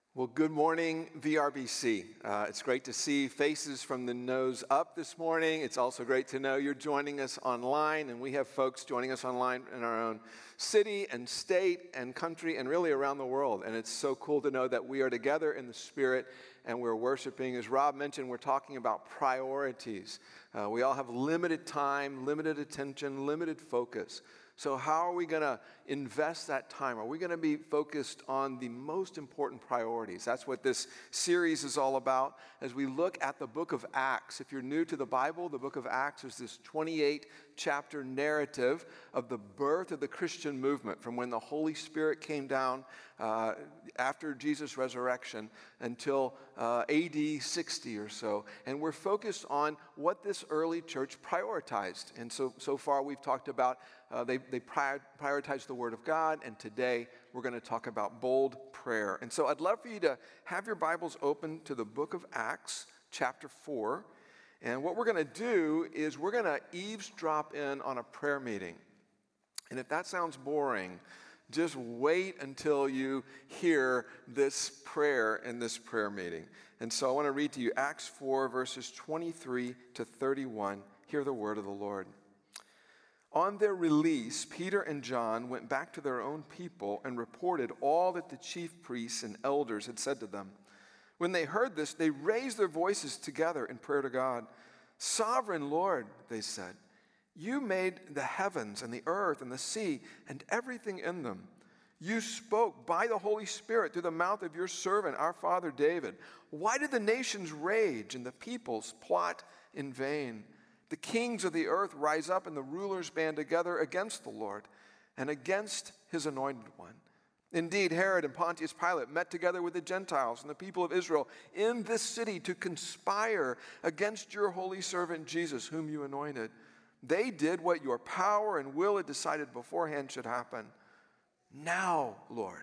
Well, good morning, VRBC. It's great to see faces from the nose up this morning. It's also great to know you're joining us online, and we have folks joining us online in our own city and state and country and really around the world. And it's so cool to know that we are together in the Spirit and we're worshiping. As Rob mentioned, we're talking about priorities. We all have limited time, limited attention, limited focus. So how are we going to invest that time? Are we going to be focused on the most important priorities? That's what this series is all about as we look at the book of Acts. If you're new to the Bible, the book of Acts is this 28-chapter narrative of the birth of the Christian movement from when the Holy Spirit came down after Jesus' resurrection until AD 60 or so. And we're focused on what this early church prioritized. And so far we've talked about they prioritize the Word of God, and today we're going to talk about bold prayer. And so I'd love for you to have your Bibles open to the book of Acts, chapter 4. And what we're going to do is we're going to eavesdrop in on a prayer meeting. And if that sounds boring, just wait until you hear this prayer in this prayer meeting. And so I want to read to you Acts 4, verses 23 to 31. Hear the word of the Lord. On their release, Peter and John went back to their own people and reported all that the chief priests and elders had said to them. When they heard this, they raised their voices together in prayer to God. "Sovereign Lord," they said, "you made the heavens and the earth and the sea and everything in them. You spoke by the Holy Spirit through the mouth of your servant, our father David. Why did the nations rage and the peoples plot in vain? The kings of the earth rise up and the rulers band together against the Lord and against his anointed one. Indeed, Herod and Pontius Pilate met together with the Gentiles and the people of Israel in this city to conspire against your holy servant Jesus, whom you anointed. They did what your power and will had decided beforehand should happen. Now, Lord,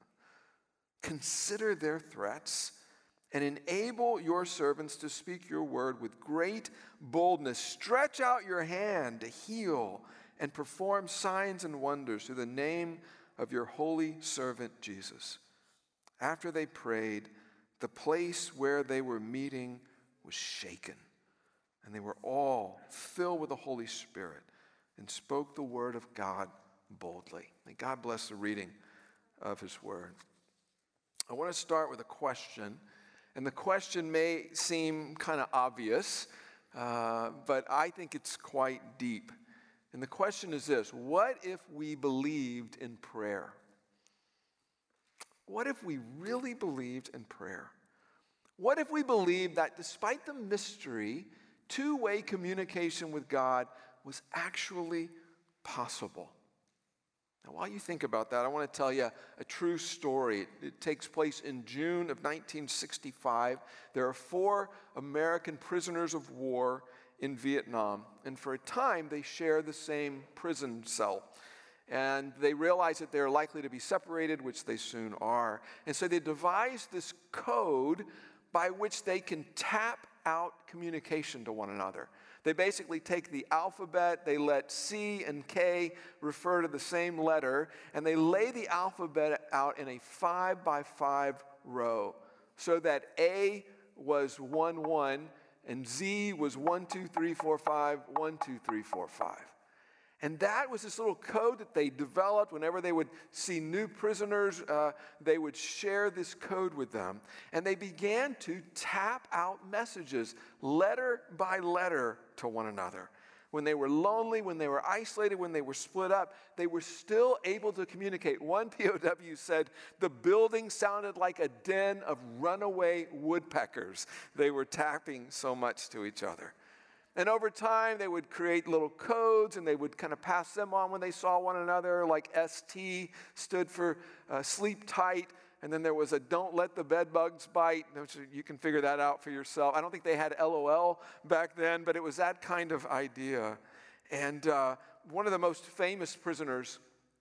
consider their threats and enable your servants to speak your word with great boldness. Stretch out your hand to heal and perform signs and wonders through the name of your holy servant Jesus." After they prayed, the place where they were meeting was shaken, and they were all filled with the Holy Spirit and spoke the word of God boldly. May God bless the reading of his word. I want to start with a question. And the question may seem kind of obvious, but I think it's quite deep. And the question is this: what if we believed in prayer? What if we really believed in prayer? What if we believed that despite the mystery, two-way communication with God was actually possible? Now, while you think about that, I want to tell you a true story. It takes place in June of 1965. There are 4 American prisoners of war in Vietnam, and for a time they share the same prison cell. And they realize that they're likely to be separated, which they soon are. And so they devise this code by which they can tap out communication to one another. They basically take the alphabet, they let C and K refer to the same letter, and they lay the alphabet out in a 5-by-5 row so that A was 1, 1, and Z was 1, 2, 3, 4, 5, 1, 2, 3, 4, 5. And that was this little code that they developed. Whenever they would see new prisoners, they would share this code with them. And they began to tap out messages, letter by letter, to one another. When they were lonely, when they were isolated, when they were split up, they were still able to communicate. One POW said the building sounded like a den of runaway woodpeckers. They were tapping so much to each other. And over time, they would create little codes, and they would kind of pass them on when they saw one another, like ST stood for sleep tight, and then there was a don't let the bed bugs bite. You can figure that out for yourself. I don't think they had LOL back then, but it was that kind of idea. And one of the most famous prisoners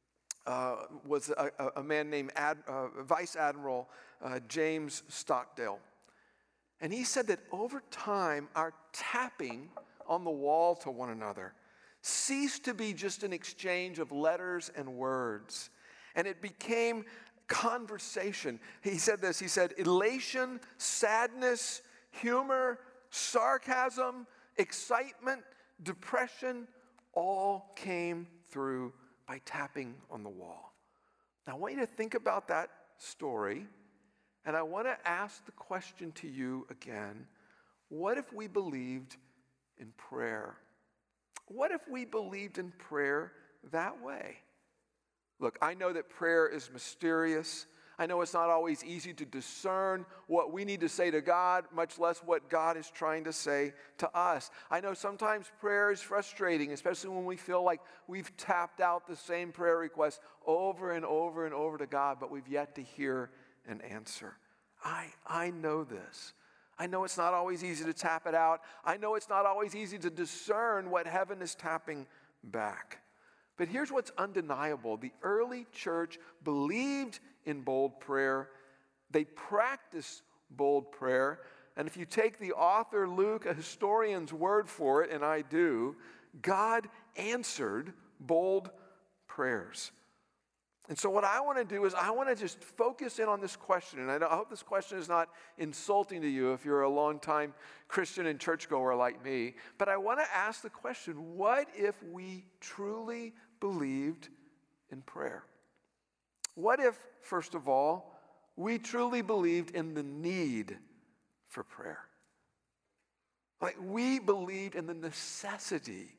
was a man named Vice Admiral James Stockdale. And he said that over time, our tapping on the wall to one another ceased to be just an exchange of letters and words. And it became conversation. He said this, he said, elation, sadness, humor, sarcasm, excitement, depression, all came through by tapping on the wall. Now, I want you to think about that story, and I want to ask the question to you again. What if we believed in prayer? What if we believed in prayer that way? Look, I know that prayer is mysterious. I know it's not always easy to discern what we need to say to God, much less what God is trying to say to us. I know sometimes prayer is frustrating, especially when we feel like we've tapped out the same prayer request over and over and over to God, but we've yet to hear an answer. I know this. I know it's not always easy to tap it out. I know it's not always easy to discern what heaven is tapping back. But here's what's undeniable. The early church believed in bold prayer. They practiced bold prayer. And if you take the author Luke, a historian's word for it, and I do, God answered bold prayers. And so what I want to do is I want to just focus in on this question. And I hope this question is not insulting to you if you're a longtime Christian and churchgoer like me. But I want to ask the question, what if we truly believed in prayer? What if, first of all, we truly believed in the need for prayer? Like we believed in the necessity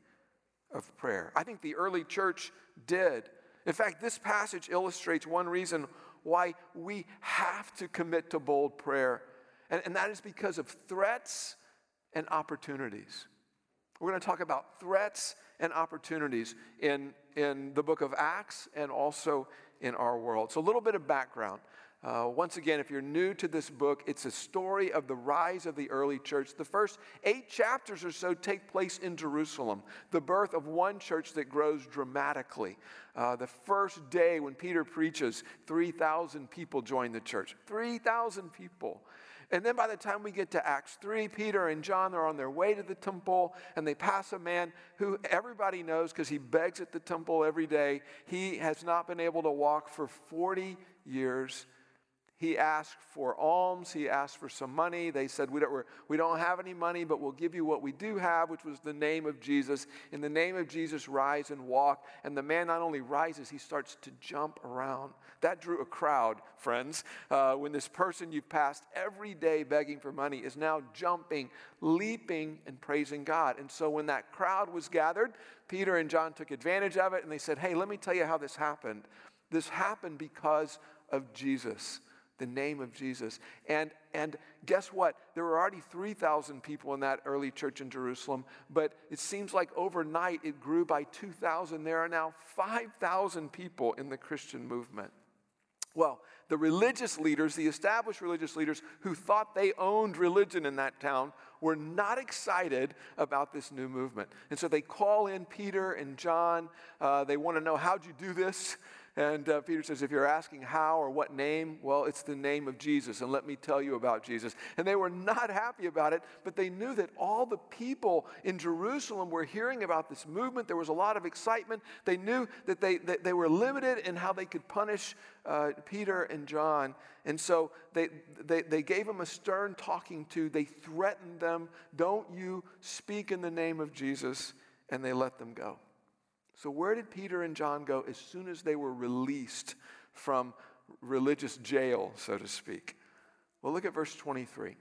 of prayer. I think the early church did. In fact, this passage illustrates one reason why we have to commit to bold prayer, and that is because of threats and opportunities. We're going to talk about threats and opportunities in the book of Acts and also in our world. So a little bit of background. Once again, if you're new to this book, it's a story of the rise of the early church. The first 8 chapters or so take place in Jerusalem, the birth of one church that grows dramatically. The first day when Peter preaches, 3,000 people join the church. 3,000 people. And then by the time we get to Acts 3, Peter and John are on their way to the temple, and they pass a man who everybody knows because he begs at the temple every day. He has not been able to walk for 40 years. He asked for alms. He asked for some money. They said, we don't have any money, but we'll give you what we do have, which was the name of Jesus. In the name of Jesus, rise and walk. And the man not only rises, he starts to jump around. That drew a crowd, friends. When this person you've passed every day begging for money is now jumping, leaping, and praising God. And so when that crowd was gathered, Peter and John took advantage of it, and they said, hey, let me tell you how this happened. This happened because of Jesus. The name of Jesus. And guess what? There were already 3,000 people in that early church in Jerusalem, but it seems like overnight it grew by 2,000. There are now 5,000 people in the Christian movement. Well, the religious leaders, the established religious leaders who thought they owned religion in that town were not excited about this new movement. And so they call in Peter and John. They want to know, how'd you do this? And Peter says, if you're asking how or what name, well, it's the name of Jesus, and let me tell you about Jesus. And they were not happy about it, but they knew that all the people in Jerusalem were hearing about this movement. There was a lot of excitement. They knew that they were limited in how they could punish Peter and John. And so they gave them a stern talking to. They threatened them, don't you speak in the name of Jesus, and they let them go. So where did Peter and John go as soon as they were released from religious jail, so to speak? Well, look at verse 23.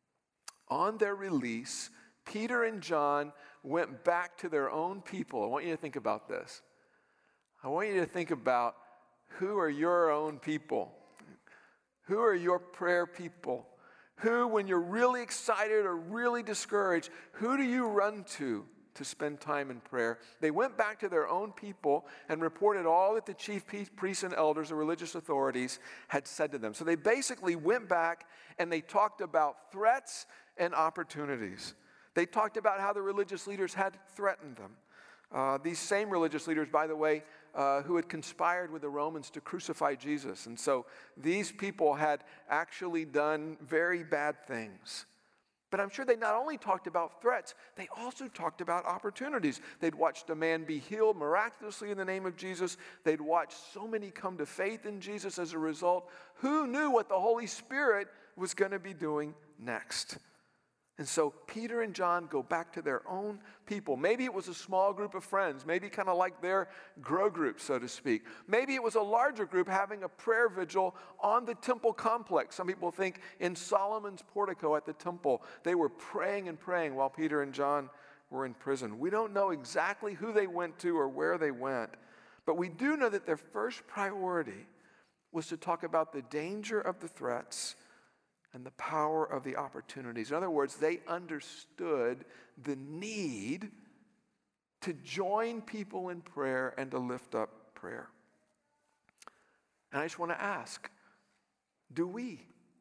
On their release, Peter and John went back to their own people. I want you to think about this. I want you to think about, who are your own people? Who are your prayer people? Who, when you're really excited or really discouraged, who do you run to spend time in prayer? They went back to their own people and reported all that the chief priests and elders, the religious authorities, had said to them. So they basically went back and they talked about threats and opportunities. They talked about how the religious leaders had threatened them. These same religious leaders, by the way, who had conspired with the Romans to crucify Jesus. And so these people had actually done very bad things. But I'm sure they not only talked about threats, they also talked about opportunities. They'd watched a man be healed miraculously in the name of Jesus. They'd watched so many come to faith in Jesus as a result. Who knew what the Holy Spirit was going to be doing next? And so Peter and John go back to their own people. Maybe it was a small group of friends, maybe kind of like their grow group, so to speak. Maybe it was a larger group having a prayer vigil on the temple complex. Some people think in Solomon's portico at the temple, they were praying and praying while Peter and John were in prison. We don't know exactly who they went to or where they went, but we do know that their first priority was to talk about the danger of the threats and the power of the opportunities. In other words, they understood the need to join people in prayer and to lift up prayer. And I just want to ask, do we?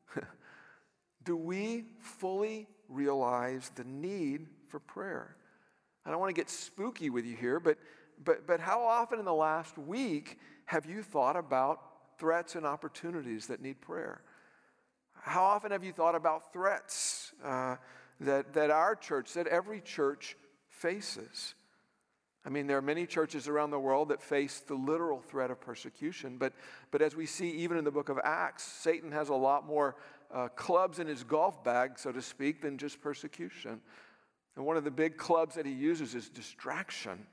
Do we fully realize the need for prayer? I don't want to get spooky with you here, but how often in the last week have you thought about threats and opportunities that need prayer? How often have you thought about threats that our church, that every church faces? I mean, there are many churches around the world that face the literal threat of persecution, but as we see even in the book of Acts, Satan has a lot more clubs in his golf bag, so to speak, than just persecution. And one of the big clubs that he uses is distraction.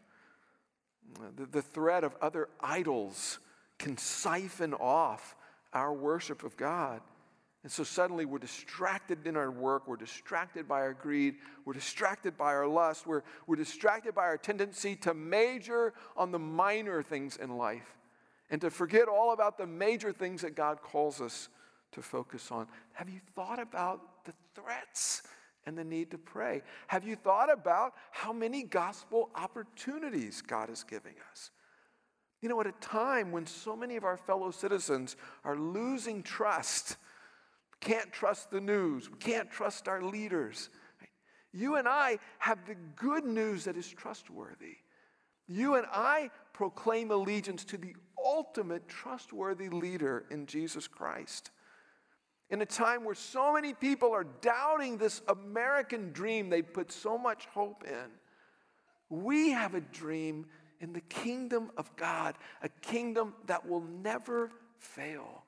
The threat of other idols can siphon off our worship of God. And so suddenly we're distracted in our work, we're distracted by our greed, we're distracted by our lust, we're distracted by our tendency to major on the minor things in life and to forget all about the major things that God calls us to focus on. Have you thought about the threats and the need to pray? Have you thought about how many gospel opportunities God is giving us? You know, at a time when so many of our fellow citizens are losing trust, can't trust the news, we can't trust our leaders. You and I have the good news that is trustworthy. You and I proclaim allegiance to the ultimate trustworthy leader in Jesus Christ. In a time where so many people are doubting this American dream they put so much hope in, we have a dream in the kingdom of God, a kingdom that will never fail.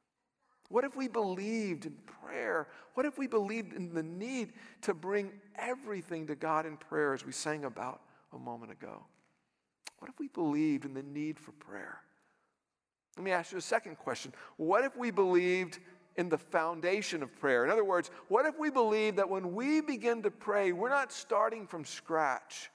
What if we believed in prayer? What if we believed in the need to bring everything to God in prayer, as we sang about a moment ago? What if we believed in the need for prayer? Let me ask you a second question. What if we believed in the foundation of prayer? In other words, what if we believed that when we begin to pray, we're not starting from scratch?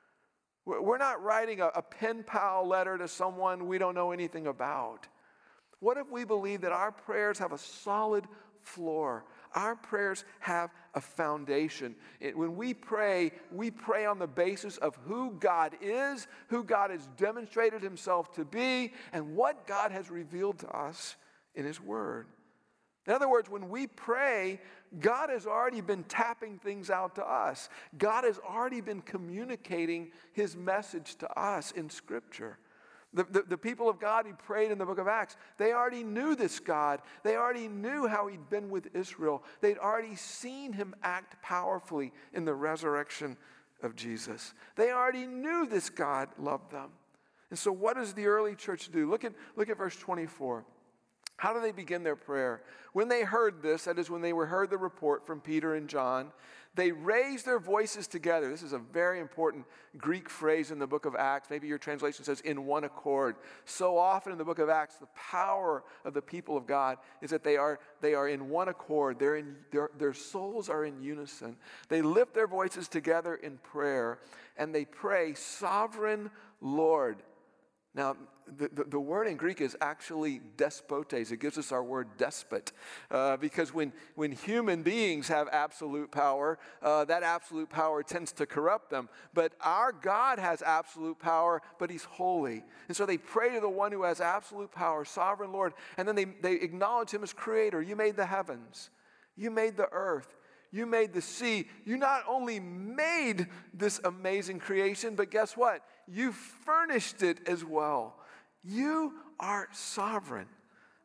We're not writing a pen pal letter to someone we don't know anything about. What if we believe that our prayers have a solid floor? Our prayers have a foundation. When we pray on the basis of who God is, who God has demonstrated himself to be, and what God has revealed to us in his word. In other words, when we pray, God has already been tapping things out to us. God has already been communicating his message to us in Scripture. The people of God who prayed in the book of Acts, they already knew this God. They already knew how he'd been with Israel. They'd already seen him act powerfully in the resurrection of Jesus. They already knew this God loved them. And so what does the early church do? Look at verse 24. How do they begin their prayer? When they heard this, that is when they heard the report from Peter and John, they raised their voices together. This is a very important Greek phrase in the book of Acts. Maybe your translation says in one accord. So often in the book of Acts, the power of the people of God is that they are in one accord. Their souls are in unison. They lift their voices together in prayer, and they pray, "Sovereign Lord." Now, the word in Greek is actually despotes. It gives us our word despot. Because when human beings have absolute power, that absolute power tends to corrupt them. But our God has absolute power, but he's holy. And so they pray to the one who has absolute power, Sovereign Lord. And then they acknowledge him as creator. You made the heavens. You made the earth. You made the sea. You not only made this amazing creation, but guess what? You furnished it as well. You are sovereign.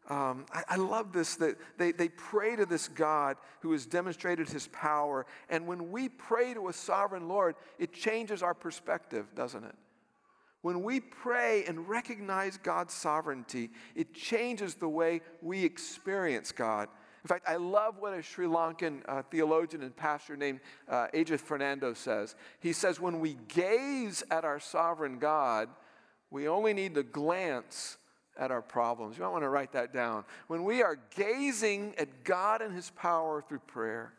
I love this, that they pray to this God who has demonstrated his power. And when we pray to a sovereign Lord, it changes our perspective, doesn't it? When we pray and recognize God's sovereignty, it changes the way we experience God. In fact, I love what a Sri Lankan theologian and pastor named Ajith Fernando says. He says, when we gaze at our sovereign God, we only need to glance at our problems. You might want to write that down. When we are gazing at God and his power through prayer,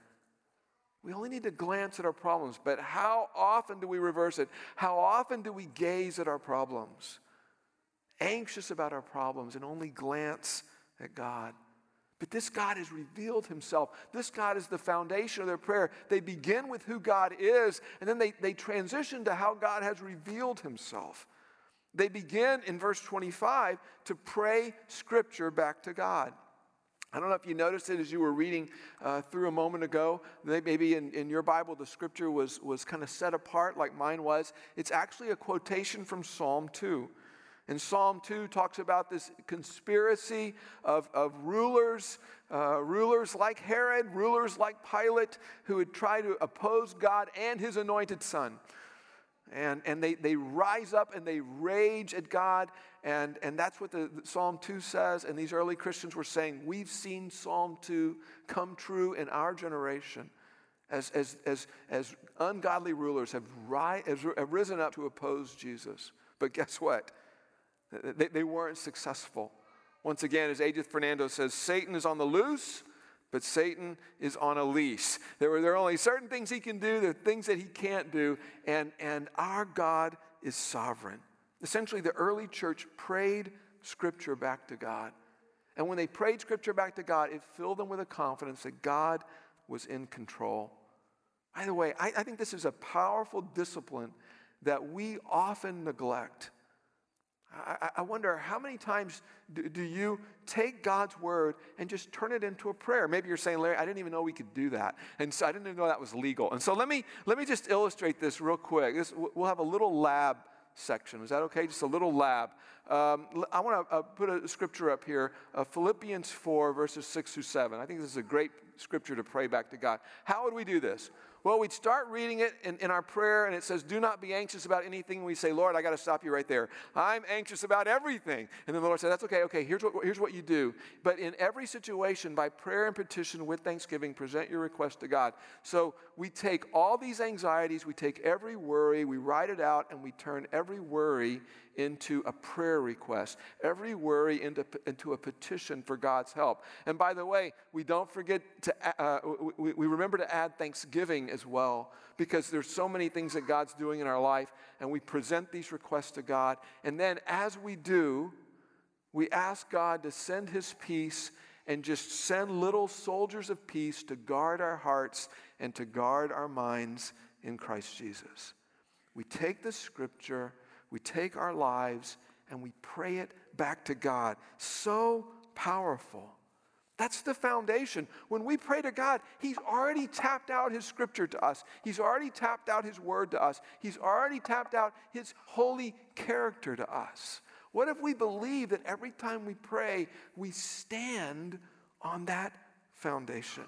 we only need to glance at our problems. But how often do we reverse it? How often do we gaze at our problems, anxious about our problems, and only glance at God? But this God has revealed himself. This God is the foundation of their prayer. They begin with who God is, and then they transition to how God has revealed himself. They begin in verse 25 to pray Scripture back to God. I don't know if you noticed it as you were reading through a moment ago. Maybe in your Bible the Scripture was kind of set apart like mine was. It's actually a quotation from Psalm 2. And Psalm 2 talks about this conspiracy of rulers, rulers like Herod, rulers like Pilate, who would try to oppose God and his anointed son. And they rise up and they rage at God, and that's what the Psalm 2 says. And these early Christians were saying, we've seen Psalm 2 come true in our generation as ungodly rulers have risen up to oppose Jesus. But guess what? They weren't successful. Once again, as Ajith Fernando says, Satan is on the loose, but Satan is on a leash. There are only certain things he can do, there are things that he can't do, and our God is sovereign. Essentially, the early church prayed Scripture back to God. And when they prayed Scripture back to God, it filled them with a confidence that God was in control. By the way, I think this is a powerful discipline that we often neglect. I wonder how many times do you take God's word and just turn it into a prayer? Maybe you're saying, Larry, I didn't even know we could do that. And so I didn't even know that was legal. And so let me just illustrate this real quick. We'll have a little lab section. Is that okay? Just a little lab. I want to put a scripture up here, Philippians 4, verses 6 through 7. I think this is a great scripture to pray back to God. How would we do this? Well, we'd start reading it in our prayer, and it says, do not be anxious about anything. We say, Lord, I got to stop you right there. I'm anxious about everything. And then the Lord said, that's okay. Here's what you do. But in every situation, by prayer and petition with thanksgiving, present your request to God. So we take all these anxieties, we take every worry, we write it out, and we turn every worry into a prayer request, every worry into a petition for God's help. And by the way, we don't forget to, we remember to add thanksgiving as well, because there's so many things that God's doing in our life, and we present these requests to God. And then as we do, we ask God to send his peace and just send little soldiers of peace to guard our hearts and to guard our minds in Christ Jesus. We take the Scripture, we take our lives, and we pray it back to God. So powerful. That's the foundation. When we pray to God, he's already tapped out his Scripture to us. He's already tapped out his word to us. He's already tapped out his holy character to us. What if we believe that every time we pray, we stand on that foundation?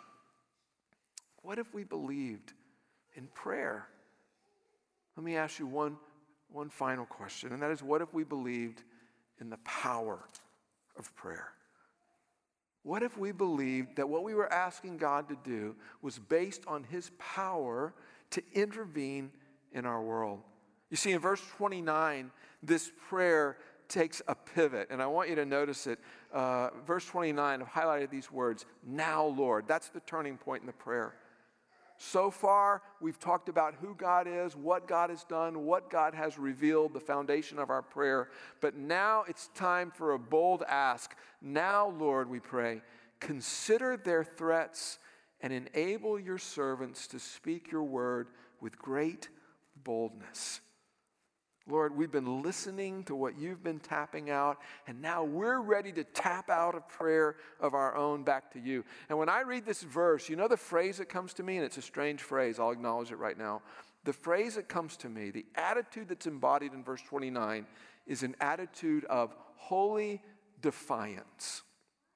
What if we believed in prayer? Let me ask you one final question, and that is, what if we believed in the power of prayer? What if we believed that what we were asking God to do was based on his power to intervene in our world? You see, in verse 29, this prayer takes a pivot, and I want you to notice it. Verse 29, I've highlighted these words, now, Lord. That's the turning point in the prayer. So far, we've talked about who God is, what God has done, what God has revealed, the foundation of our prayer. But now it's time for a bold ask. Now, Lord, we pray, consider their threats and enable your servants to speak your word with great boldness. Lord, we've been listening to what you've been tapping out, and now we're ready to tap out a prayer of our own back to you. And when I read this verse, you know the phrase that comes to me, and it's a strange phrase, I'll acknowledge it right now. The phrase that comes to me, the attitude that's embodied in verse 29, is an attitude of holy defiance.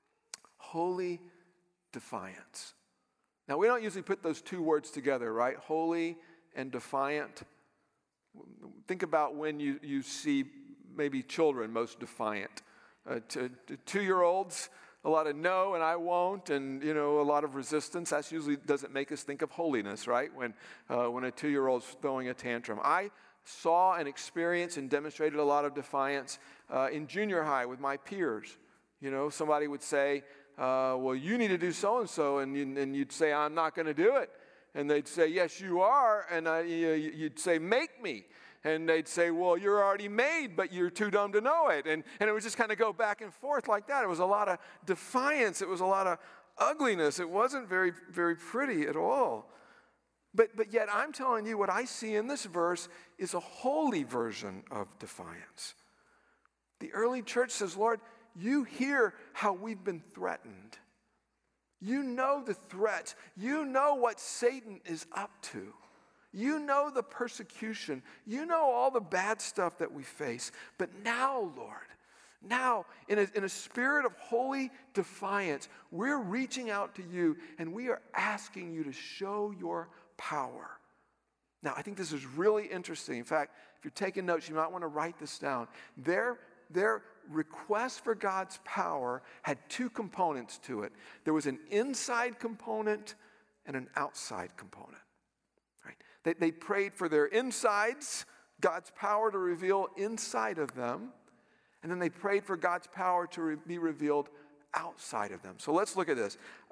holy defiance. Now, we don't usually put those two words together, right? Holy and defiant. Think about when you see maybe children most defiant. To 2-year-olds, a lot of no and I won't, and a lot of resistance. That usually doesn't make us think of holiness, right? When a 2-year-old's throwing a tantrum. I saw and experienced and demonstrated a lot of defiance in junior high with my peers. Somebody would say, well, you need to do so-and-so, and you'd say, I'm not going to do it. And they'd say, yes, you are, and you'd say, make me. And they'd say, well, you're already made, but you're too dumb to know it. And it would just kind of go back and forth like that. It was a lot of defiance. It was a lot of ugliness. It wasn't very, very pretty at all. But yet I'm telling you, what I see in this verse is a holy version of defiance. The early church says, Lord, you hear how we've been threatened. You know the threats. You know what Satan is up to. You know the persecution. You know all the bad stuff that we face. But now, Lord, now in a spirit of holy defiance, we're reaching out to you and we are asking you to show your power. Now, I think this is really interesting. In fact, if you're taking notes, you might want to write this down. Their request for God's power had two components to it. There was an inside component and an outside component. Right? They prayed for their insides, God's power to reveal inside of them, and then they prayed for God's power to be revealed outside of them. So let's look at this.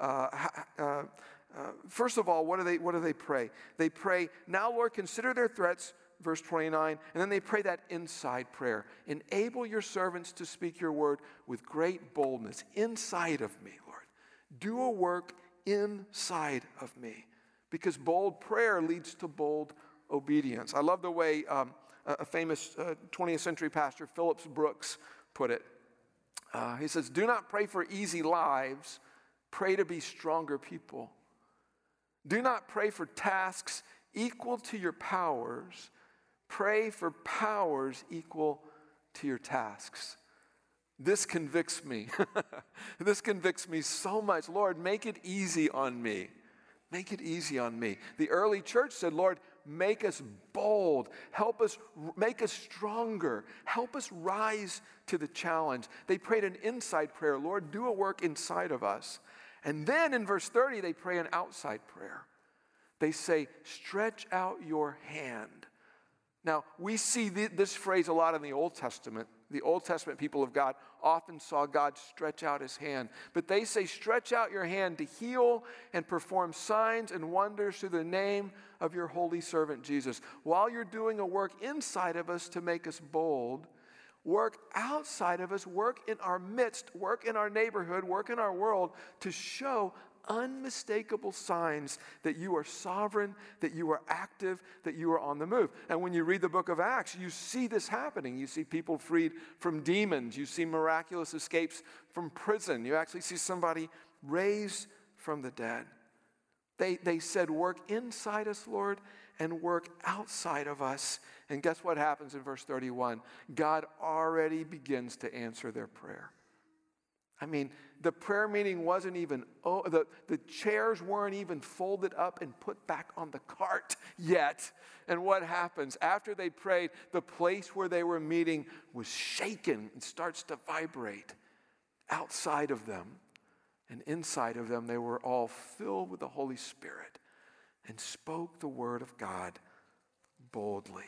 First of all, what do they pray? They pray, now, Lord, consider their threats, verse 29, and then they pray that inside prayer. Enable your servants to speak your word with great boldness inside of me, Lord. Do a work inside of me, because bold prayer leads to bold obedience. I love the way a famous 20th century pastor, Phillips Brooks, put it. He says, do not pray for easy lives, pray to be stronger people. Do not pray for tasks equal to your powers, pray for powers equal to your tasks. This convicts me. This convicts me so much. Lord, make it easy on me. Make it easy on me. The early church said, Lord, make us bold. Help us, make us stronger. Help us rise to the challenge. They prayed an inside prayer. Lord, do a work inside of us. And then in verse 30, they pray an outside prayer. They say, stretch out your hand. Now, we see this phrase a lot in the Old Testament. The Old Testament people of God often saw God stretch out his hand. But they say, stretch out your hand to heal and perform signs and wonders through the name of your holy servant Jesus. While you're doing a work inside of us to make us bold, work outside of us, work in our midst, work in our neighborhood, work in our world to show unmistakable signs that you are sovereign, that you are active, that you are on the move. And when you read the book of Acts, you see this happening. You see people freed from demons. You see miraculous escapes from prison. You actually see somebody raised from the dead. They said, work inside us, Lord, and work outside of us. And guess what happens in verse 31? God already begins to answer their prayer. I mean, the prayer meeting wasn't even, the chairs weren't even folded up and put back on the cart yet. And what happens? After they prayed, the place where they were meeting was shaken and starts to vibrate. Outside of them and inside of them, they were all filled with the Holy Spirit and spoke the word of God boldly.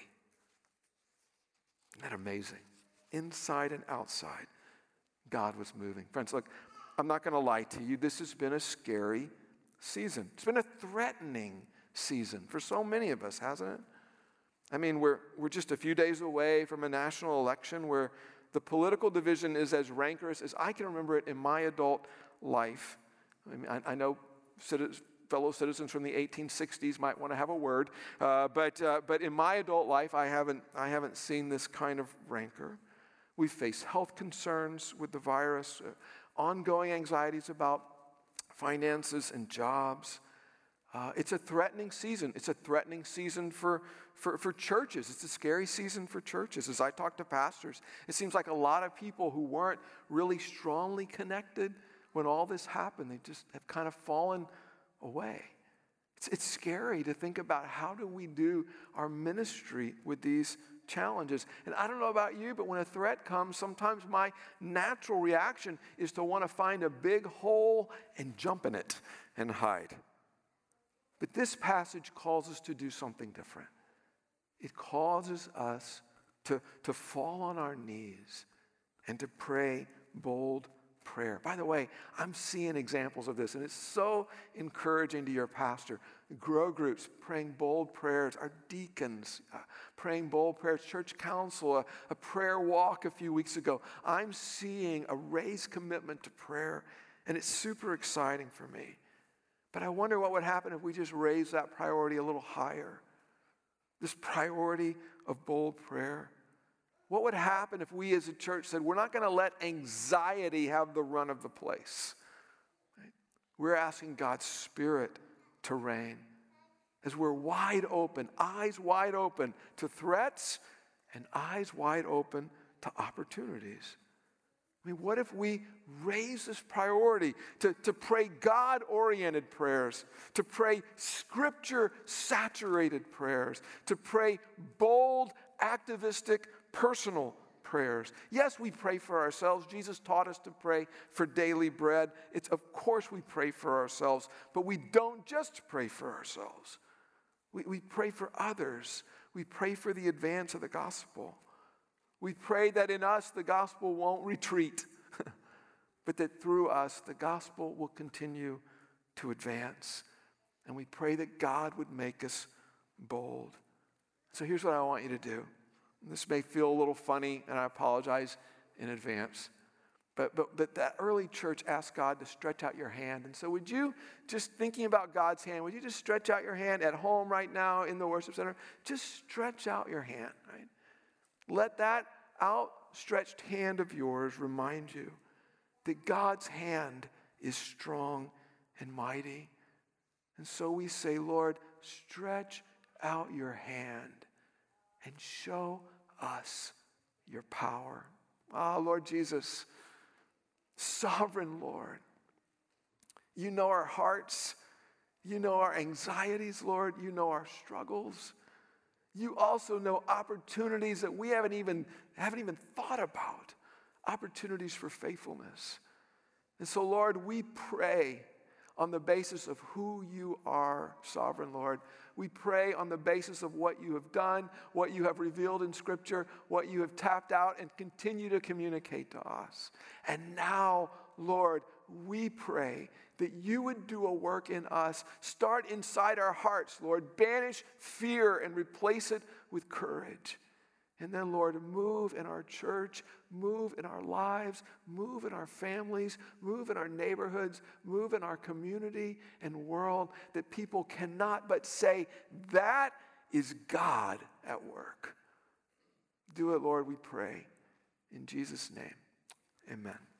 Isn't that amazing? Inside and outside, God was moving. Friends, look, I'm not going to lie to you. This has been a scary season. It's been a threatening season for so many of us, hasn't it? I mean, we're just a few days away from a national election where the political division is as rancorous as I can remember it in my adult life. I mean, I know fellow citizens from the 1860s might want to have a word, but in my adult life, I haven't seen this kind of rancor. We face health concerns with the virus, ongoing anxieties about finances and jobs. It's a threatening season. It's a threatening season for churches. It's a scary season for churches. As I talk to pastors, it seems like a lot of people who weren't really strongly connected when all this happened, they just have kind of fallen away. It's scary to think about how do we do our ministry with these challenges. And I don't know about you, but when a threat comes, sometimes my natural reaction is to want to find a big hole and jump in it and hide. But this passage calls us to do something different. It causes us to fall on our knees and to pray bold prayer. By the way, I'm seeing examples of this, and it's so encouraging to your pastor. Grow groups praying bold prayers, our deacons praying bold prayers, church council, a prayer walk a few weeks ago. I'm seeing a raised commitment to prayer, and it's super exciting for me. But I wonder what would happen if we just raised that priority a little higher. This priority of bold prayer. What would happen if we as a church said, we're not going to let anxiety have the run of the place? Right? We're asking God's Spirit to reign as we're wide open, eyes wide open to threats and eyes wide open to opportunities. I mean, what if we raise this priority to pray God-oriented prayers, to pray Scripture-saturated prayers, to pray bold, activistic, personal prayers? Yes, we pray for ourselves. Jesus taught us to pray for daily bread. Of course we pray for ourselves, but we don't just pray for ourselves. We pray for others. We pray for the advance of the gospel. We pray that in us the gospel won't retreat, but that through us the gospel will continue to advance. And we pray that God would make us bold. So here's what I want you to do. This may feel a little funny, and I apologize in advance. But that early church asked God to stretch out your hand. And so would you, just thinking about God's hand, would you just stretch out your hand at home right now in the worship center? Just stretch out your hand, right? Let that outstretched hand of yours remind you that God's hand is strong and mighty. And so we say, Lord, stretch out your hand and show us your power. Lord Jesus, sovereign Lord, you know our hearts, you know our anxieties, Lord, you know our struggles. You also know opportunities that we haven't even thought about, opportunities for faithfulness. And so, Lord, we pray on the basis of who you are, sovereign Lord. We pray on the basis of what you have done, what you have revealed in Scripture, what you have tapped out and continue to communicate to us. And now, Lord, we pray that you would do a work in us. Start inside our hearts, Lord. Banish fear and replace it with courage. And then, Lord, move in our church, move in our lives, move in our families, move in our neighborhoods, move in our community and world, that people cannot but say, that is God at work. Do it, Lord, we pray. In Jesus' name, amen.